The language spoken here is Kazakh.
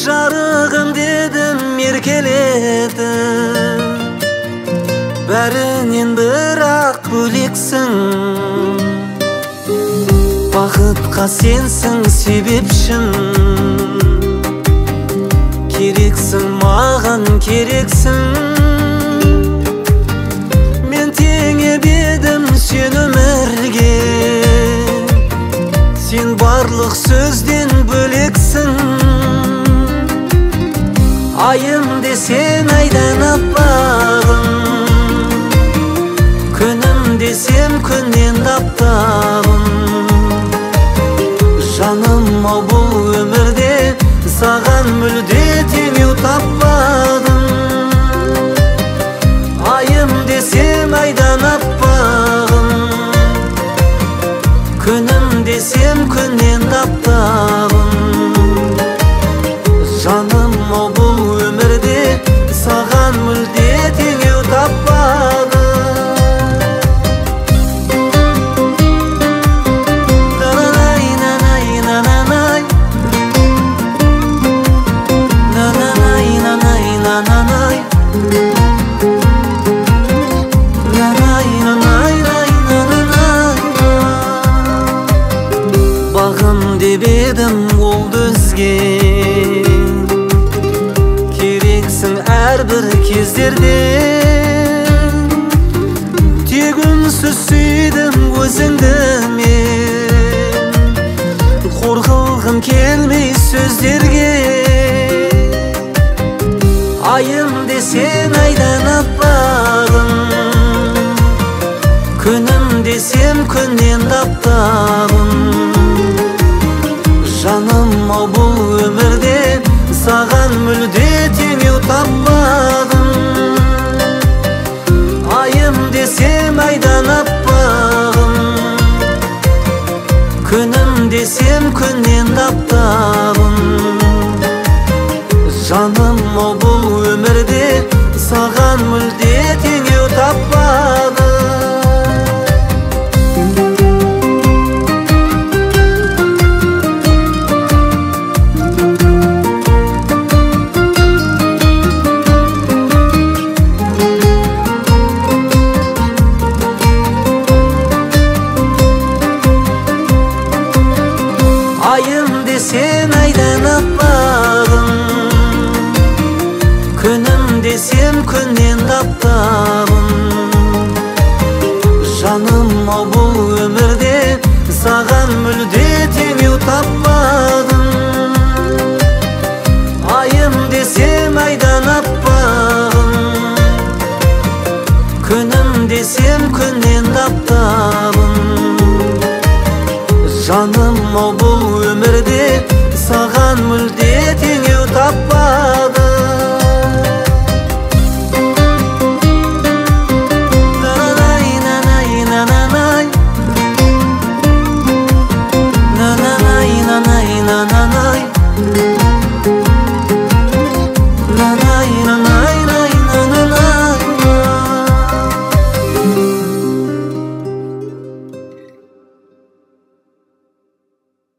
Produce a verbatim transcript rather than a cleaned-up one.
Жарығым дедім еркелетіп, бәрінен бірақ бөлексің. Бақытқа сенсің себепшім, керексің маған керексің. Мен теңеп едім сен өмірге, сен барлық сөзден бөлексің. Айым десең айдан аппағым, күнім десем күннен таптағым. Жаным ау бұл өмірде саған мүлде теңеу таппадым. Айым десем айдан аппағым, күнім десем күннен таптағым. Жаным ау бұл өмірде саған мүлде теңеу таппадым. Бағым деп едім ол дүзге, керексің әрбір кездерде. Тек үнсіз сүйдім өзіңді мен, қорқылғым келмей сөздерге. Айым десең айдан аппағым, күнім десем күннен таптағым. Жаным ау бұл өмірде саған мүлде теңеу таппадым. Айым десем айдан аппағым, күнім десем күннен таптағым. Жаным ау бұл өмірде саған мүлде теңеу таппадым. Ayım desen aydan appa,